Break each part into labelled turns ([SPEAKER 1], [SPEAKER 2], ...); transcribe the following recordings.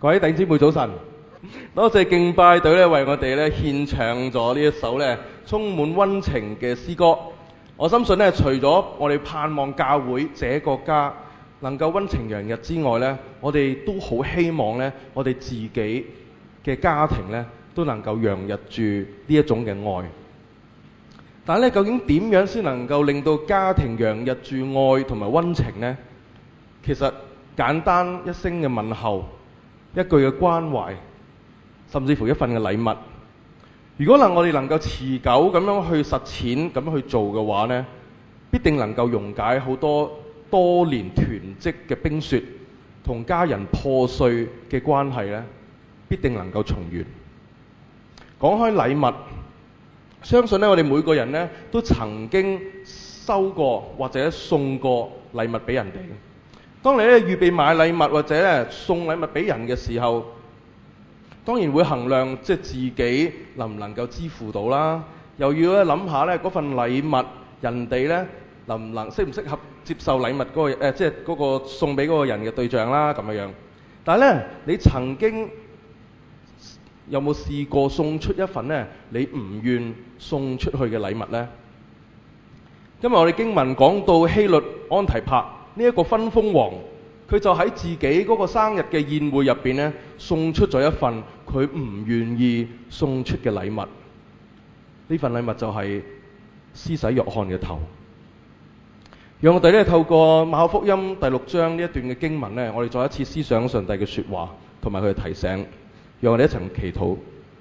[SPEAKER 1] 各位弟兄姊妹早晨，多謝敬拜隊咧為我哋咧獻唱咗呢一首咧充滿溫情嘅詩歌。我深信咧，除咗我哋盼望教會這個家能夠溫情洋溢之外咧，我哋都好希望咧，我哋自己嘅家庭咧都能夠洋溢住呢一種嘅愛。但係咧，究竟點樣先能夠令到家庭洋溢住愛同埋溫情呢？其實簡單一聲嘅問候，一句嘅關懷，甚至乎一份嘅禮物，如果我哋能夠持久咁樣去實踐，咁樣去做嘅話呢，必定能夠溶解好多年囤積嘅冰雪，同家人破碎嘅關係呢，必定能夠重圓。講開禮物，相信呢，我哋每個人呢都曾經收過或者送過禮物俾人哋。當你咧預備買禮物或者咧送禮物俾人嘅時候，當然會衡量即係自己能唔能夠支付到啦，又要咧諗下咧嗰份禮物人哋咧適唔適合接受禮物嗰個即係嗰個送俾嗰個人嘅對象啦咁樣。但係咧，你曾經有冇試過送出一份咧你唔願送出去嘅禮物呢？今日我哋經文講到希律安提帕呢一個分封王，佢就喺自己嗰個生日嘅宴會入邊呢，送出咗一份佢唔願意送出嘅禮物。呢份禮物就係施洗約翰嘅頭。讓我哋咧透過馬可福音第6章呢一段嘅經文呢，我哋再一次思想上帝嘅說話同埋佢嘅提醒。讓我哋一齊祈禱。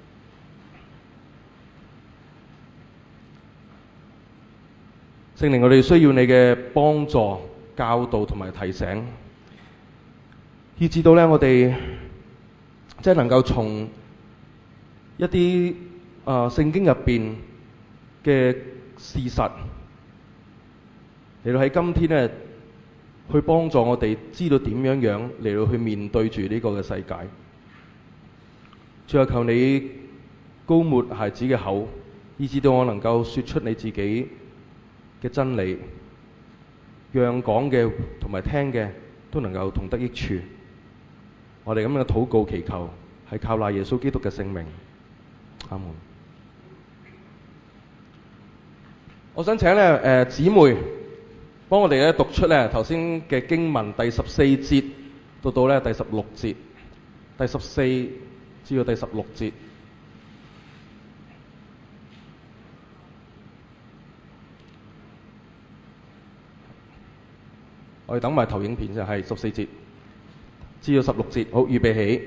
[SPEAKER 1] 聖靈，我哋需要你嘅幫助、教導同埋提醒，以至到咧我哋即係能夠從一啲聖經入邊嘅事實嚟到喺今天咧去幫助我哋知道點樣嚟到去面對住呢個嘅世界。最後求你膏抹孩子嘅口，以至到我能夠說出你自己嘅真理，讓講嘅同埋聽嘅都能夠同得益處。我哋咁樣嘅禱告祈求，係靠賴耶穌基督嘅聖名。阿門。我想請咧姊妹幫我哋咧讀出咧頭先嘅經文第14節到咧第16節，第14至到第16節。我哋等埋投影片就係14節至到16節。好，預備起。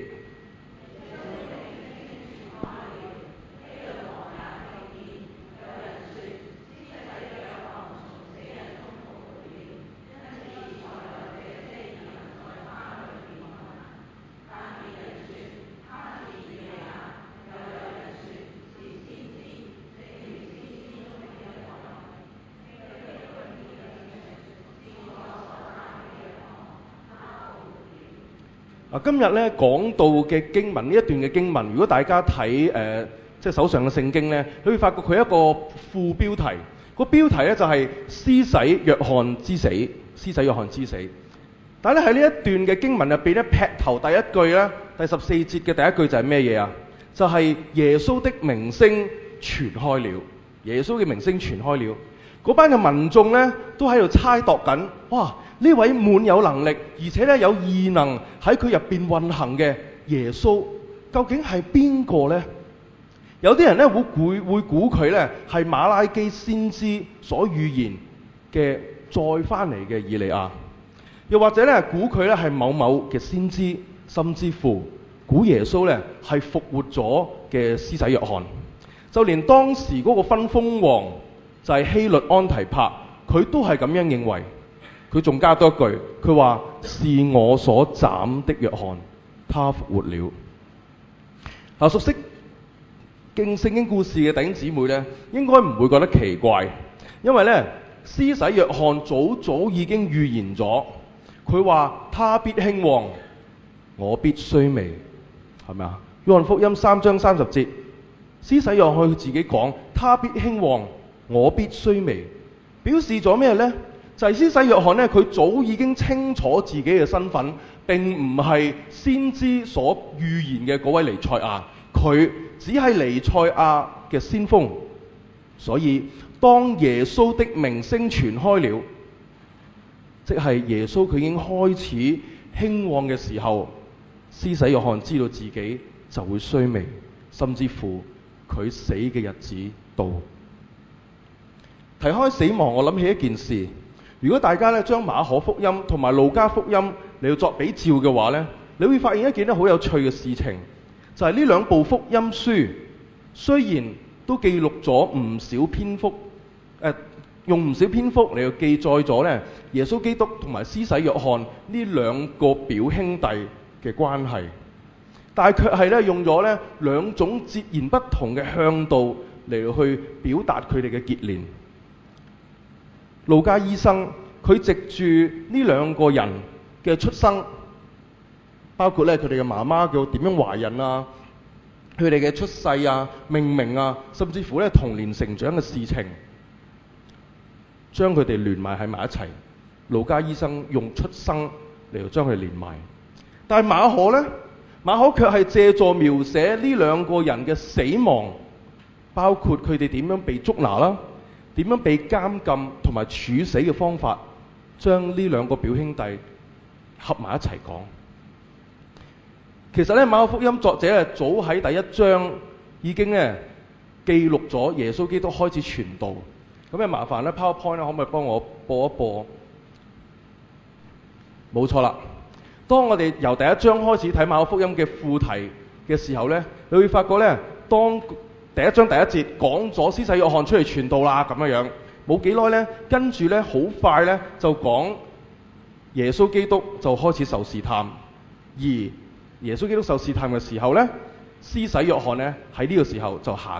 [SPEAKER 1] 今日咧講到嘅經文，呢一段嘅經文，如果大家睇即係手上嘅聖經咧，你會發覺佢一個副標題，個標題咧就係施洗約翰之死，施洗約翰之死。但係咧喺呢一段嘅經文入邊咧，劈頭第一句咧，第14節嘅第一句就係咩嘢啊？就係耶穌的名聲傳開了，耶穌嘅名聲傳開了。嗰班嘅民眾咧都喺度猜度緊，哇！呢位滿有能力，而且咧有異能喺佢入邊運行嘅耶穌，究竟係邊個呢？有啲人咧會估佢咧係馬拉基先知所預言嘅再翻嚟嘅以利亞，又或者咧估佢咧係某某嘅先知，甚至乎估耶穌咧係復活咗嘅施洗約翰。就連當時嗰個分封王就係希律安提帕，佢都係咁樣認為。佢仲加多一句，佢話是我所斬的約翰，他復活了。嗱，熟悉聖經故事嘅弟兄姊妹咧，應該唔會覺得奇怪，因為咧施洗約翰早已經預言咗，佢話他必興旺，我必衰微，係咪啊？約翰福音3章30節，施洗約翰佢自己講，他必興旺，我必衰微，表示咗咩呢？ 就係施洗約翰呢，佢早已經清楚自己嘅身份，並唔係先知所預言嘅嗰位彌賽亞，佢只係彌賽亞嘅先鋒。所以當耶穌的名聲傳開了，即係耶穌佢已經開始興旺嘅時候，施洗約翰知道自己就會衰微，甚至乎佢死嘅日子到。提開死亡，我諗起一件事。如果大家咧將馬可福音同埋路加福音嚟到作比照嘅話呢，你會發現一件好有趣嘅事情，就係呢兩部福音書雖然都記錄咗唔少篇幅，用唔少篇幅嚟到記載咗呢耶穌基督同埋施洗約翰呢兩個表兄弟嘅關係，但係卻係咧用咗呢兩種截然不同嘅向度嚟到去表達佢哋嘅結連。路加醫生佢藉住呢兩個人嘅出生，包括咧佢哋嘅媽媽叫點樣懷孕啊，佢哋嘅出世啊、命名啊，甚至乎咧童年成長嘅事情，將佢哋聯埋喺埋一齊。路加醫生用出生嚟到將佢哋連埋，但係馬可呢，馬可卻係借助描寫呢兩個人嘅死亡，包括佢哋點樣被捉拿啦，點樣被監禁同埋處死嘅方法，將呢兩個表兄弟合埋一齊講。其實咧，馬可福音作者早喺第一章已經記錄咗耶穌基督開始傳道。咁麻煩咧 PowerPoint 可唔可以幫我播一播？冇錯啦。當我哋由第一章開始睇馬可福音嘅副題嘅時候呢，你會發覺呢，當第一章第一節講咗施洗約翰出嚟傳道啦，咁樣冇幾耐呢，跟住呢，好快呢就講耶穌基督就開始受試探，而耶穌基督受試探嘅時候呢，施洗約翰呢喺呢個時候就下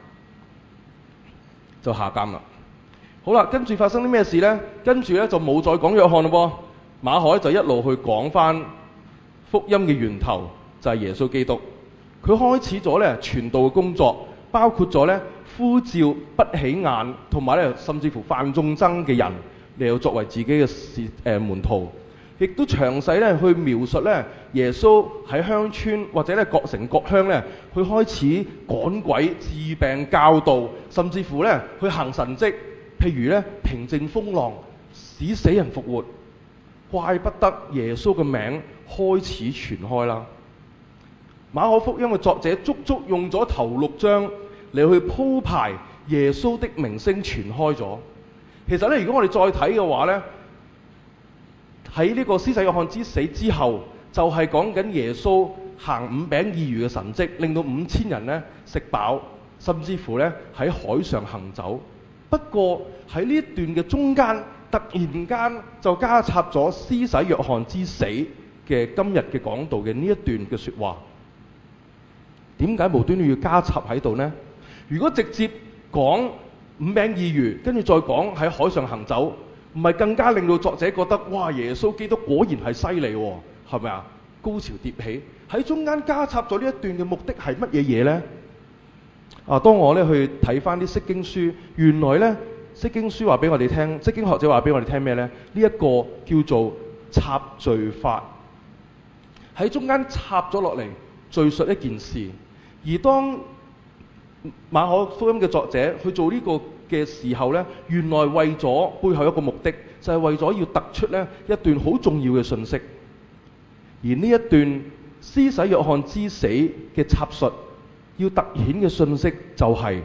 [SPEAKER 1] 監啦。好啦，跟住發生啲咩事呢？跟住呢就冇再講約翰咯喎，馬可就一路去講翻福音嘅源頭，就係耶穌基督。佢開始咗呢傳道嘅工作，包括咗呢呼召不起眼同埋呢甚至乎犯眾憎嘅人嚟到作為自己嘅門徒，亦都詳細呢去描述呢耶穌喺鄉村或者呢各城各鄉呢去開始趕鬼、治病、教導，甚至乎呢去行神蹟。譬如咧平靜風浪、使死人復活，怪不得耶穌嘅名開始傳開啦。馬可福音嘅作者足足用咗頭6章嚟去鋪排耶穌的名聲傳開咗。其實咧，如果我哋再睇嘅話咧，喺呢個施洗約翰之死之後，就係講緊耶穌行5餅2魚嘅神蹟，令到5000人咧食飽，甚至乎咧喺海上行走。不過喺呢一段嘅中間，突然間就加插咗施洗約翰之死嘅今日嘅講道嘅呢一段嘅說話。點解無端端要加插喺度呢？如果直接講5餅2魚，跟住再講喺海上行走，唔係更加令到作者覺得哇，耶穌基督果然係犀利喎，係咪啊？高潮迭起。喺中間加插咗呢一段嘅目的係乜嘢嘢呢？當我咧去睇翻啲釋經書，原來咧釋經書話俾我哋聽，釋經學者話俾我哋聽咩呢？呢一個叫做插敘法，喺中間插咗落嚟敘述一件事。而當馬可福音嘅作者去做呢個嘅時候呢，原來為咗背後一個目的，就係為咗要突出呢一段好重要嘅信息。而呢一段施洗約翰之死嘅插述，要突顯嘅信息就係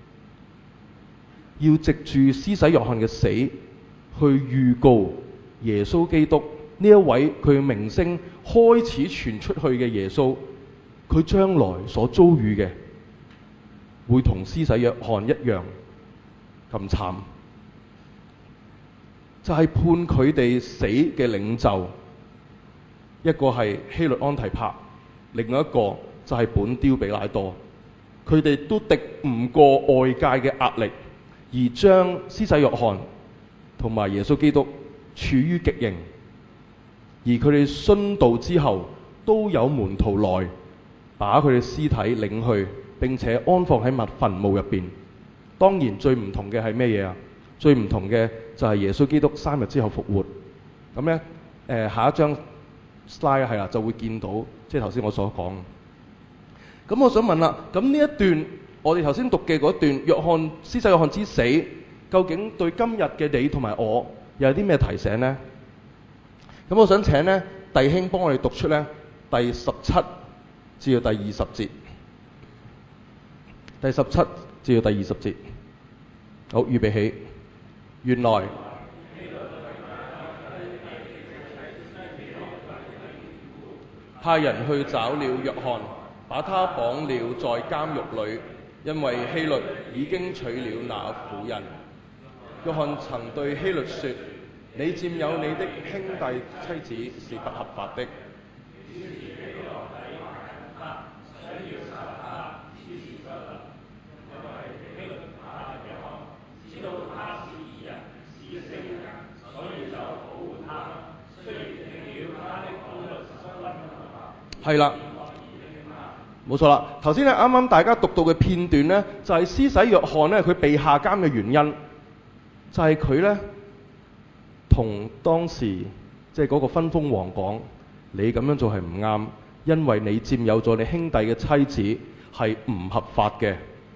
[SPEAKER 1] 要藉住施洗約翰嘅死去預告耶穌基督呢一位佢名聲開始傳出去嘅耶穌，佢將來所遭遇嘅會同施洗約翰一樣咁慘，就係判佢哋死嘅領袖，一個係希律安提帕，另外一個就係本丟彼拉多。佢哋都敵唔過外界嘅壓力，而將施洗約翰同埋耶穌基督處於極刑。而佢哋殉道之後，都有門徒來把佢哋屍體領去，並且安放喺墳墓入邊。當然最唔同嘅係咩嘢啊？最唔同嘅就係耶穌基督3日之後復活。咁咧下一張 slide 係啦，就會見到即係頭先我所講。咁我想問啦，咁呢一段我哋頭先讀嘅嗰段施洗約翰之死，究竟對今日嘅你同埋我又有啲咩提醒呢？咁我想請呢弟兄幫我哋讀出呢第17至到第20節。第17至到第20節。好，預備起。原來派人去找了約翰，把他綁了在監獄裏，因為希律已經娶了那婦人。約翰曾對希律說：你佔有你的兄弟妻子是不合法的。係啦，冇錯啦。頭先咧啱啱大家讀到嘅片段呢，就係施洗約翰呢，佢被下監嘅原因，就係佢呢同當時即係嗰個分封王講：你咁樣做係唔啱，因為你佔有咗你兄弟嘅妻子係唔合法嘅。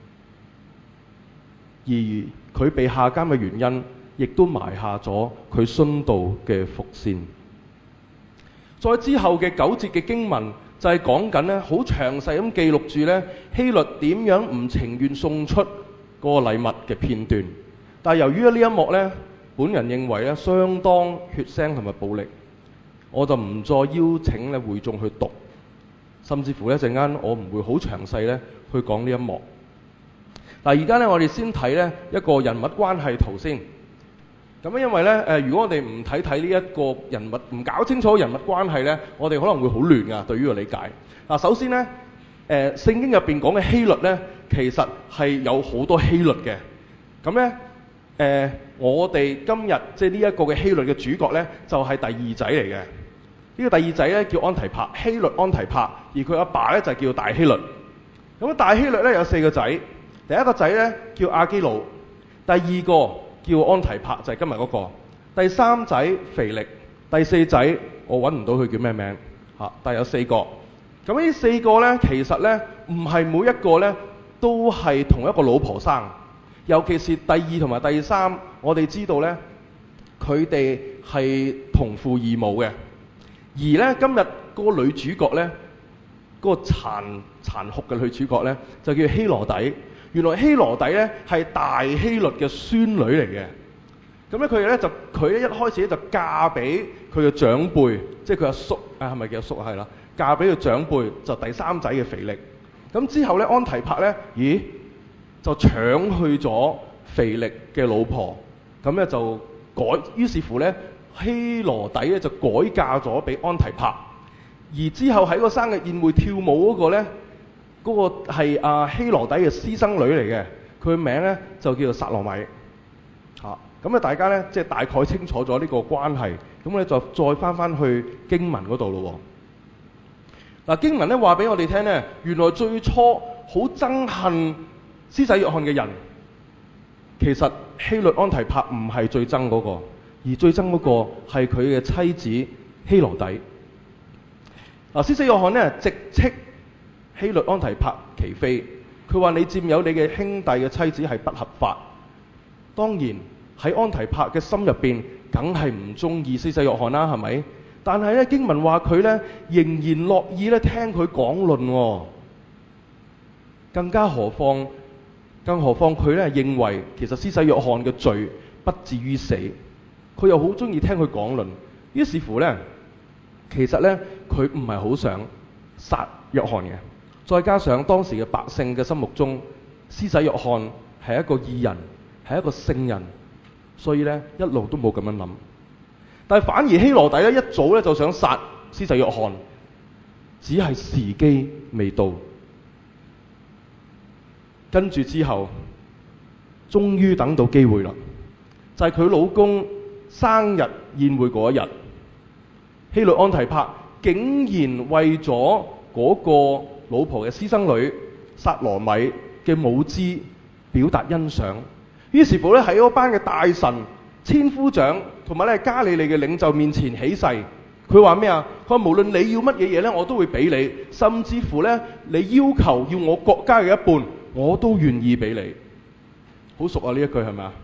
[SPEAKER 1] 而佢被下監嘅原因，亦都埋下咗佢殉道嘅伏線。再之後嘅9節嘅經文就係講緊呢，好詳細咁記錄住呢希律點樣唔情願送出嗰個禮物嘅片段。但係由於呢一幕呢，本人認為呢相當血腥同埋暴力，我就唔再邀請呢會眾去讀，甚至乎呢陣間我唔會好詳細呢去講呢一幕。嗱，而家呢，我哋先睇呢一個人物關係圖先。咁因為呢，如果我哋唔睇呢一個人物，唔搞清楚人物關係呢，我哋可能會好亂㗎，對於個理解。嗱，首先呢，聖經入邊講嘅希律呢，其實係有好多希律嘅。咁呢，我哋今日即係呢一個嘅希律嘅主角呢，就係第二仔嚟嘅。呢個第二仔呢，叫安提帕，希律安提帕，而佢阿爸呢，就叫大希律。咁大希律呢，有4個仔，第一個仔呢，叫亞基魯，第二個叫安提帕，就係今日嗰個。第三仔腓力，第四仔我揾唔到佢叫咩名嚇，但係有4個。咁呢4個呢，其實呢唔係每一個呢都係同一個老婆生，尤其是第2同埋第3，我哋知道呢，佢哋係同父異母嘅。而呢，今日嗰個女主角呢，嗰個殘酷嘅女主角呢，就叫希羅底。原來希羅底呢係大希律嘅孫女嚟嘅。咁咧佢一開始就嫁俾佢嘅長輩，即係佢阿叔係咪叫阿叔啊？係啦，嫁俾佢長輩就第3仔嘅腓力。咁之後咧，安提帕咧，就搶去咗腓力嘅老婆。咁咧就於是乎咧，希羅底咧就改嫁咗俾安提帕。而之後喺個生日宴會跳舞嗰個咧，嗰個係希羅底嘅私生女嚟嘅，佢名咧就叫做撒羅米。咁大家咧即係大概清楚咗呢個關係，咁咧就再翻去經文嗰度咯。嗱，經文咧話俾我哋聽咧，原來最初好憎恨施洗約翰嘅人，其實希律安提帕唔係最憎嗰個，而最憎嗰個係佢嘅妻子希羅底。嗱，施洗約翰咧直斥希律安提帕其非，佢話你佔有你嘅兄弟嘅妻子係不合法。當然喺安提帕嘅心入邊，梗係唔中意施洗約翰啦，係咪？但係咧經文話佢咧仍然樂意咧聽佢講論喎。更何況佢咧認為其實施洗約翰嘅罪不至於死，佢又好中意聽佢講論。於是乎咧，其實咧佢唔係好想殺約翰嘅。再加上當時嘅百姓嘅心目中，施洗約翰係一個義人，係一個聖人。所以咧，一路都冇咁樣諗，但係反而希羅底咧一早咧就想殺施洗約翰，只係時機未到。跟住之後，終於等到機會啦，就係佢老公生日宴會嗰一日，希律安提帕竟然為咗嗰個老婆嘅私生女撒羅米嘅舞姿表達欣賞。於是乎咧，喺嗰班嘅大臣千夫長同埋咧加利利嘅領袖面前起誓，佢話咩啊？佢話無論你要乜嘢嘢咧，我都會俾你，甚至乎咧你要求要我國家嘅一半，我都願意俾你。好熟啊呢一句係咪啊？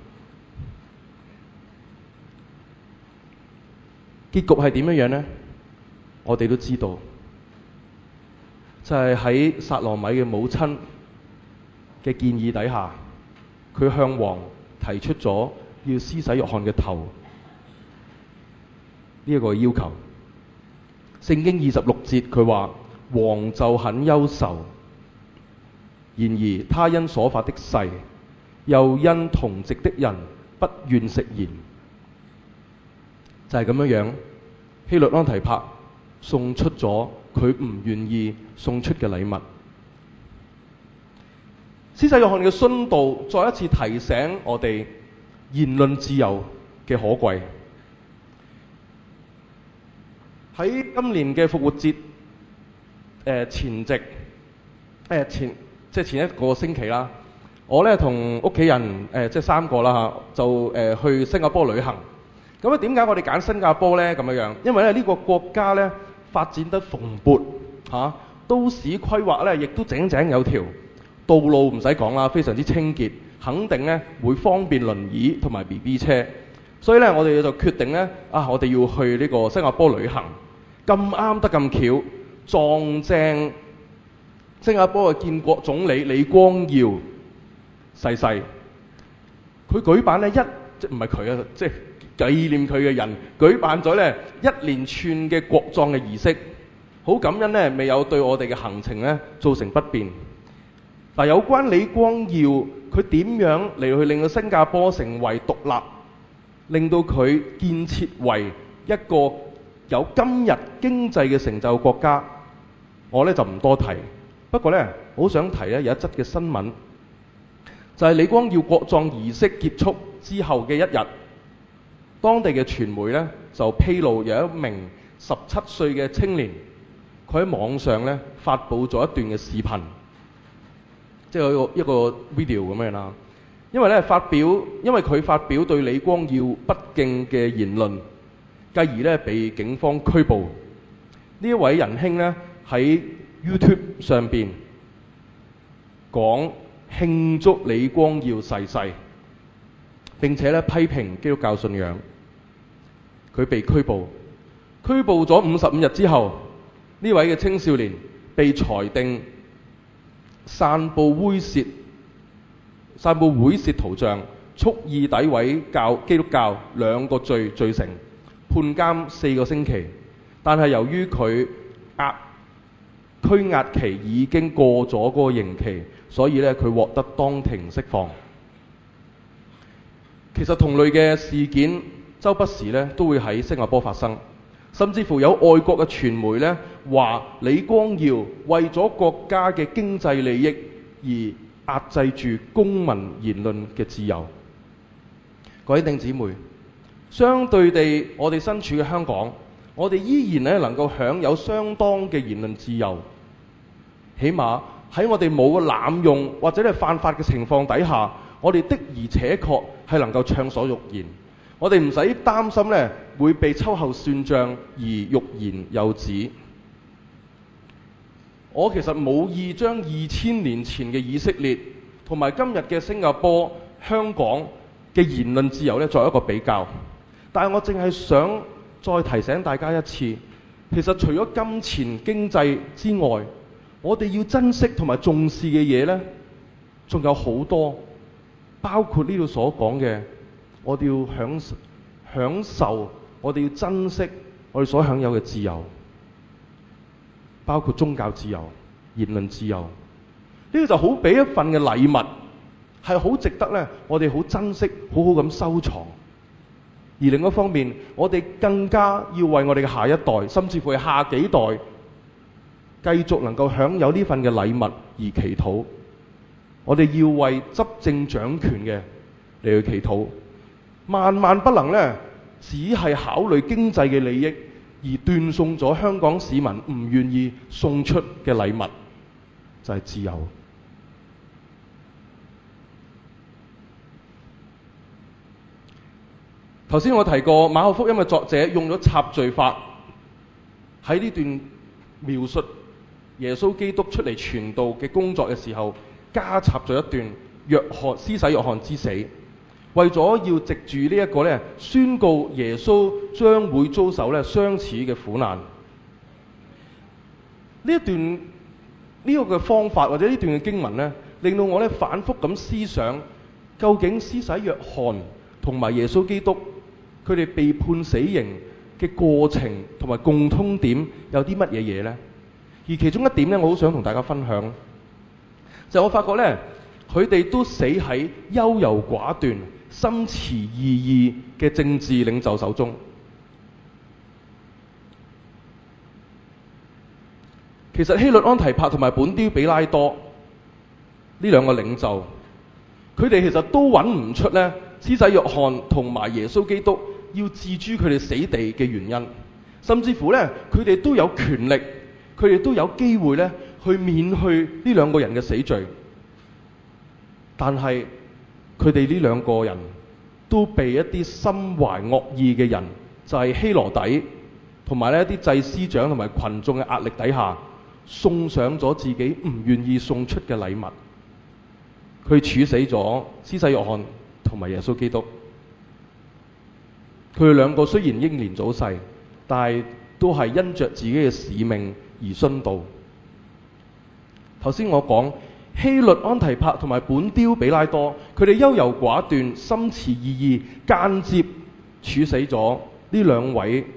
[SPEAKER 1] 結局係點樣呢？我哋都知道，就係喺撒羅米嘅母親嘅建議底下，佢向王提出咗要施洗約翰嘅頭呢一個要求。聖經26節佢話王就很憂愁，然而他因所發的誓，又因同席的人不願食言，就係咁樣，希律安提帕送出咗佢唔願意送出嘅禮物。施洗約翰嘅殉道再一次提醒我哋言論自由嘅可貴。喺今年嘅復活節前一個星期啦，我咧同屋企人即係3個啦嚇，就去新加坡旅行。咁啊點解我哋揀新加坡咧咁樣？因為咧呢個國家咧發展得蓬勃嚇，都市規劃咧亦都井井有條，道路唔使講啦，非常之清潔，肯定咧會方便輪椅同埋 BB 車。所以咧我哋就決定咧我哋要去呢個新加坡旅行。咁啱得咁巧，撞正新加坡嘅建國總理李光耀逝世。佢舉辦咧即唔係佢啊，即係紀念佢嘅人舉辦咗咧一連串嘅國葬嘅儀式。好感恩咧，未有對我哋嘅行程咧造成不便。嗱，有關李光耀佢點樣嚟去令到新加坡成為獨立，令到佢建設為一個有今日經濟嘅成就國家，我咧就唔多提。不過咧，好想提咧有一則嘅新聞，就係李光耀國葬儀式結束之後嘅一日，當地嘅傳媒咧就披露有一名17歲嘅青年，佢喺網上咧發布咗一段嘅視頻，即係一個 video 咁樣啦。因為佢發表對李光耀不敬嘅言論，繼而咧被警方拘捕。呢一位仁兄咧喺 YouTube 上邊講慶祝李光耀逝世，並且咧批評基督教信仰。佢被拘捕咗55日之後，呢位嘅青少年被裁定散佈猥褻圖像、蓄意詆毀基督教2個罪成，判監4個星期。但係由於佢拘押期已經過咗嗰個刑期，所以咧佢獲得當庭釋放。其實同類嘅事件周不時咧都會喺新加坡發生，甚至乎有外國嘅傳媒咧話李光耀為咗國家嘅經濟利益而壓制住公民言論嘅自由。各位弟兄姊妹，相對地，我哋身處嘅香港，我哋依然咧能夠享有相當嘅言論自由。起碼喺我哋冇濫用或者係犯法嘅情況底下，我哋的而且確係能夠暢所欲言。我哋唔使擔心咧會被秋後算賬而欲言又止。我其實冇意將2000年前嘅以色列同埋今日嘅新加坡、香港嘅言論自由咧作一個比較，但係我淨係想再提醒大家一次，其實除咗金錢經濟之外，我哋要珍惜同埋重視嘅嘢呢，仲有好多，包括呢度所講嘅，我哋要享受，我哋要珍惜我哋所享有嘅自由，包括宗教自由、言論自由。呢個就好比一份嘅禮物，係好值得呢，我哋好珍惜，好好咁收藏。而另一方面，我哋更加要為我哋嘅下一代，甚至乎係下幾代，繼續能夠享有呢份嘅禮物而祈禱。我哋要為執政掌權嘅嚟去祈禱，萬萬不能呢，只係考慮經濟嘅利益而斷送咗香港市民唔願意送出嘅禮物，就係自由。 頭先我提過馬可福音嘅作者用咗插敘法喺呢段描述耶穌基督出嚟傳道嘅工作嘅時候，加插咗一段施洗約翰之死，為咗要藉住呢一個咧宣告耶穌將會遭受咧相似嘅苦難。呢一段呢個嘅方法或者呢段嘅經文咧，令到我咧反覆咁思想，究竟施洗約翰同埋耶穌基督佢哋被判死刑嘅過程同埋共通點有啲乜嘢嘢呢？而其中一點咧，我好想同大家分享，就係我發覺咧，佢哋都死喺優柔寡斷、心持二意嘅政治領袖手中。其實希律安提帕同埋本丟彼拉多呢兩個領袖，佢哋其實都揾唔出咧施洗約翰同埋耶穌基督要置諸佢哋死地嘅原因，甚至乎咧佢哋都有權力，佢哋都有機會咧去免去呢兩個人嘅死罪，但係佢哋呢兩個人都被一啲心懷惡意嘅人，就係希羅底同埋呢一啲祭司長同埋群眾嘅壓力底下，送上咗自己唔願意送出嘅禮物。佢處死咗施洗約翰同埋耶穌基督。佢哋兩個雖然英年早逝，但係都係因着自己嘅使命而殉道。頭先我講希律安提帕同埋本丟彼拉多，佢哋優柔寡斷、心持二意，間接處死咗呢兩位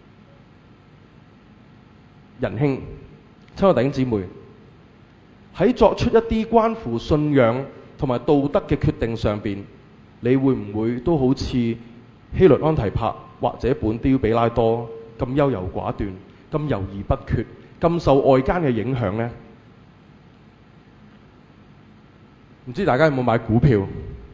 [SPEAKER 1] 仁兄。親愛弟兄姊妹，喺作出一啲關乎信仰同埋道德嘅決定上邊，你會唔會都好似希律安提帕或者本丟彼拉多咁優柔寡斷、咁猶豫不決、咁受外間嘅影響呢？唔知大家有冇買股票？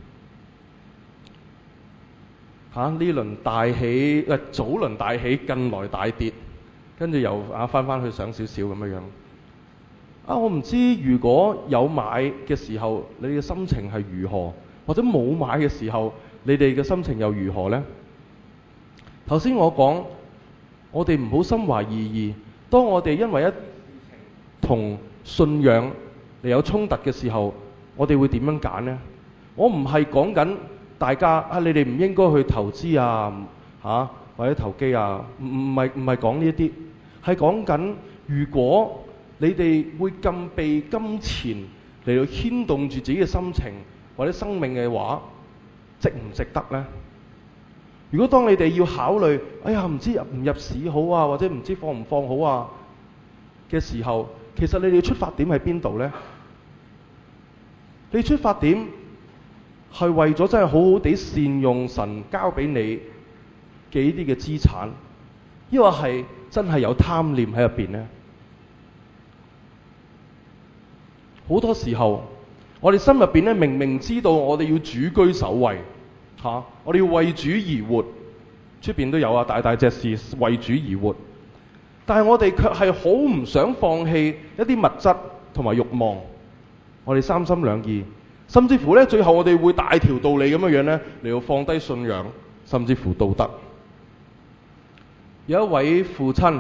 [SPEAKER 1] 呢輪大起，早輪大起，近來大跌，跟住又翻去上少少咁樣。我唔知如果有買嘅時候，你嘅心情係如何，或者冇買嘅時候，你哋嘅心情又如何呢？頭先我講，我哋唔好心懷二意。當我哋因為一同信仰嚟有衝突嘅時候，我哋會點樣揀呢？我唔係講緊大家你哋唔應該去投資或者投機唔係講呢一啲，係講緊如果你哋會咁被金錢嚟到牽動住自己嘅心情或者生命嘅話，值唔值得呢？如果當你哋要考慮，唔知入唔入市好或者唔知放唔放好嘅時候，其實你哋出發點喺邊度呢？你出發點係為咗真係好好地善用神交俾你嘅呢啲嘅資產，抑或係真係有貪念喺入邊呢？好多時候，我哋心入邊咧明明知道我哋要主居首位，我哋要為主而活，出邊都有大大隻事為主而活，但係我哋卻係好唔想放棄一啲物質同埋慾望，我哋三心兩意，甚至乎咧最後我哋會大條道理咁樣咧嚟到放低信仰，甚至乎道德。有一位父親，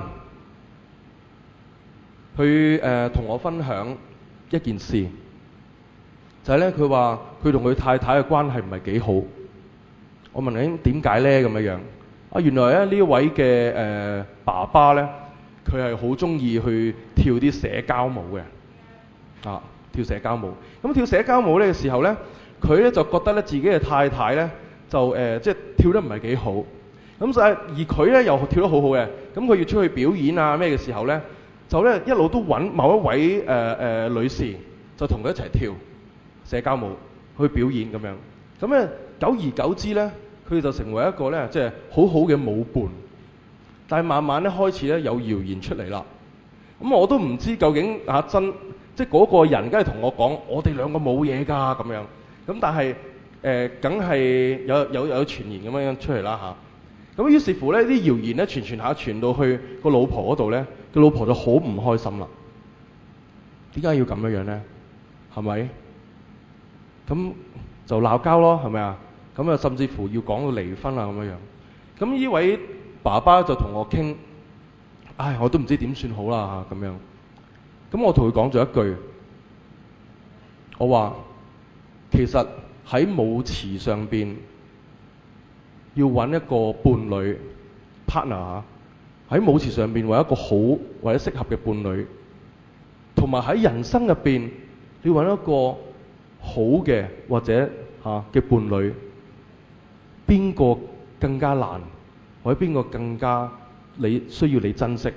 [SPEAKER 1] 佢同我分享一件事，就係咧佢話佢同佢太太嘅關係唔係幾好。我問你點解咧咁樣？原來咧呢位嘅爸爸咧，佢係好中意去跳啲社交舞嘅，跳社交舞。咁跳社交舞呢嘅時候咧，佢咧就覺得咧自己嘅太太咧就即係跳得唔係幾好。咁而佢咧又跳得好好嘅，咁佢要出去表演咩嘅時候咧，就咧一路都揾某一位女士，就同佢一齊跳社交舞去表演咁樣。咁咧久而久之咧，佢就成為一個咧即係好好嘅舞伴。但係慢慢咧開始咧有謠言出嚟啦。咁我都唔知究竟真即係嗰個人梗係同我講，我哋兩個冇嘢㗎咁樣。咁但係梗係有傳言咁樣出嚟啦。咁於是乎咧，啲謠言咧傳下傳到去個老婆嗰度咧，個老婆就好唔開心啦。點解要咁樣咧？係咪？咁就鬧交咯，係咪啊？ 咁啊甚至乎要講到離婚啊咁樣樣。咁呢位爸爸就同我傾，唉，我都唔知點算好啦咁樣。咁我同佢講咗一句，我話其實喺舞池上邊要揾一個伴侶 partner，喺舞池上邊揾一個好或者適合嘅伴侶，同埋喺人生入邊你揾一個好嘅或者嘅伴侶，邊個更加難，或者邊個更加你需要你珍惜？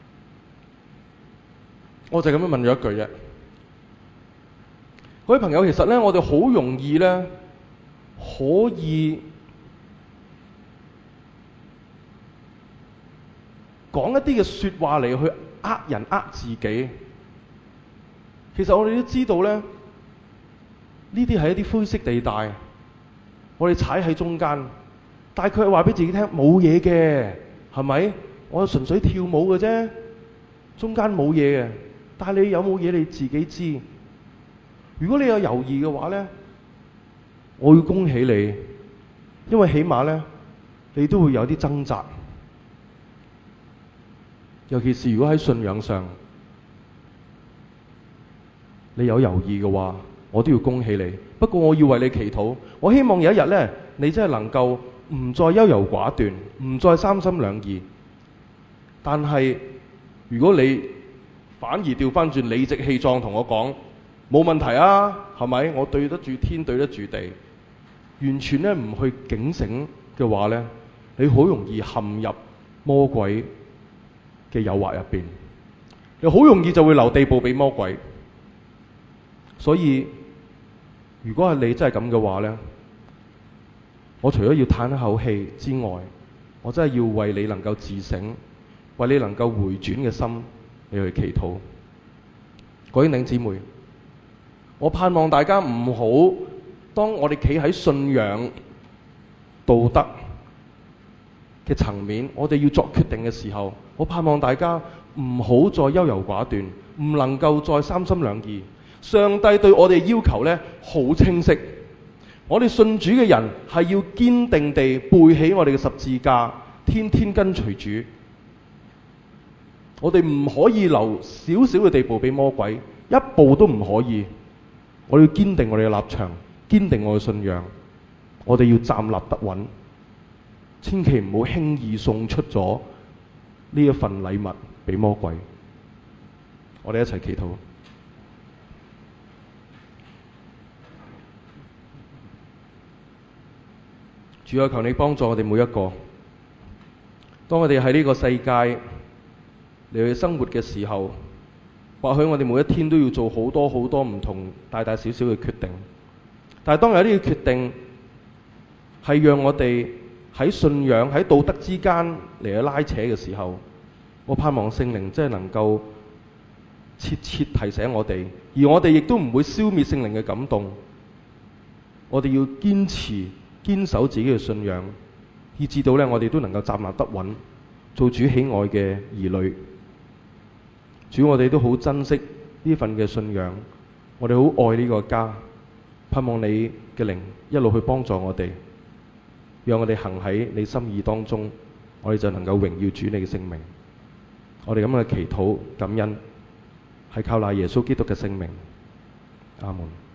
[SPEAKER 1] 我就咁樣問咗一句啫。各位朋友，其實咧，我哋好容易咧，可以講一啲嘅說話嚟去呃人呃自己。其實我哋都知道咧，呢啲係一啲灰色地帶，我哋踩喺中間，但係佢係話俾自己聽冇嘢嘅，係咪？我純粹跳舞嘅啫，中間冇嘢嘅。但係你有冇嘢你自己知？如果你有猶豫嘅話咧，我要恭喜你，因為起碼咧，你都會有啲掙扎。尤其是如果喺信仰上，你有猶豫嘅話，我都要恭喜你。不過我要為你祈禱，我希望有一日咧，你真係能夠唔再優柔寡斷，唔再三心兩意。但係如果你反而調翻轉理直氣壯同我講冇問題啊，係咪？我對得住天，對得住地，完全咧唔去警醒嘅話咧，你好容易陷入魔鬼嘅誘惑入邊，你好容易就會留地步俾魔鬼。所以如果係你真係咁嘅話咧，我除咗要嘆一口氣之外，我真係要為你能夠自省，為你能夠回轉嘅心你去祈禱。各位弟兄姊妹，我盼望大家唔好當我哋企喺信仰道德嘅層面，我哋要作決定嘅時候，我盼望大家唔好再優柔寡斷，唔能夠再三心兩意。上帝對我哋要求呢好清晰，我哋信主嘅人係要堅定地背起我哋嘅十字架，天天跟隨主。我哋唔可以留少少嘅地步俾魔鬼，一步都唔可以。我哋要堅定我哋嘅立場，堅定我嘅信仰。我哋要站立得穩，千祈唔好輕易送出咗呢一份禮物俾魔鬼。我哋一齊祈禱。主啊，求你幫助我哋每一個。當我哋喺呢個世界嚟去生活嘅時候，或許我哋每一天都要做好多好多唔同大大小小嘅決定。但係當有啲決定係讓我哋喺信仰喺道德之間嚟去拉扯嘅時候，我盼望聖靈真係能夠切切提醒我哋，而我哋亦都唔會消滅聖靈嘅感動。我哋要堅守自己嘅信仰，以至到我哋都能夠站立得穩，做主喜愛嘅兒女。主，我哋都好珍惜呢份嘅信仰，我哋好愛呢個家，盼望你嘅靈一路去幫助我哋，讓我哋行喺你心意當中，我哋就能夠榮耀主你嘅聖名。我哋咁樣嘅祈禱感恩，係靠賴耶穌基督嘅聖名。阿門。